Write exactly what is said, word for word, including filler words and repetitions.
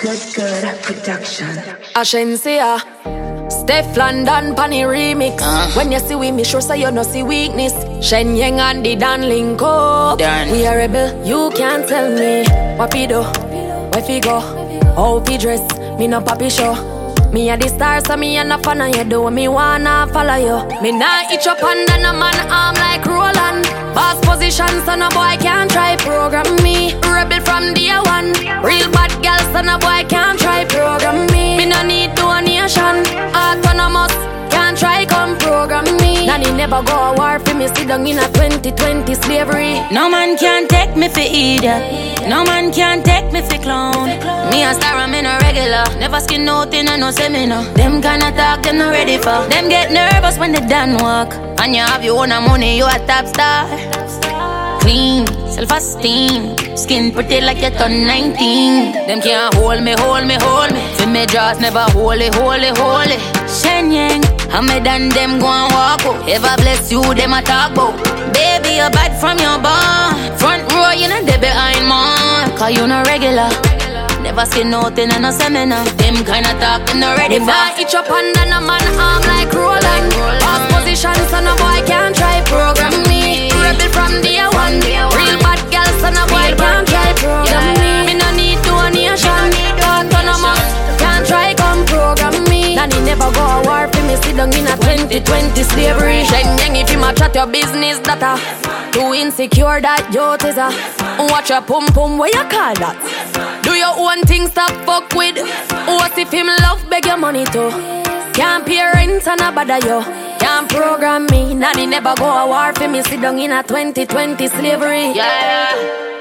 Good, good production. Ashensia, Steph London, Panny remix. Uh. When you see we, me sure say you no see weakness. Shen Yang and the Dan Linko. Dan. We are rebel, you can't tell me what we do, where we go, how we dress. Me no papi show. Me a the star, so me a no fan of you. Do me wanna follow you. Me nah itch up under no man arm like Roland. Boss position, so no boy can't try program me. Rebel from day one. Real bad girl, so no boy can't try program me. Me no need donation. Autonomous, can't try come program me. Nanny never go a war for me. Sit down in a twenty twenty slavery. No man can take me for idiot. No man can take me for clown. Me a star, I'm in a regular. Never skin nothing and no seminar. Them kinda talk, them not ready for. Them get nervous when they done walk. And you have your own money, you a top star. Clean, self-esteem. Skin pretty like you turn nineteen. Them can't hold me, hold me, hold me. Feel me jaws never holy, holy, holy. Shen Yang, how me done them go and walk out. Ever bless you, them a talk about. Baby, you're bad from your barn. Front row, you know they behind man. Cause you no regular. Never skin nothing and no seminar. Them kinda talk, them not ready for. Never itch up under no man arm like Roland. Boss position, so no boy can't try program me. Rebel from day one. Real bad girl, so no boy can't try program me. Me no need donation. Autonomous, can't try come program me. Nanny never go a war for me. Sit down in a twenty twenty slavery. Shen Yang if you match at your business data. Too insecure that you is a. Watch your pum pum, where you call that? Do your own thing, stop fuck with. What if him love beg your money too? Can't pay rent and a bother you. Can't program me. Nanny never go a war for me. Sit down in a twenty twenty slavery. Yeah.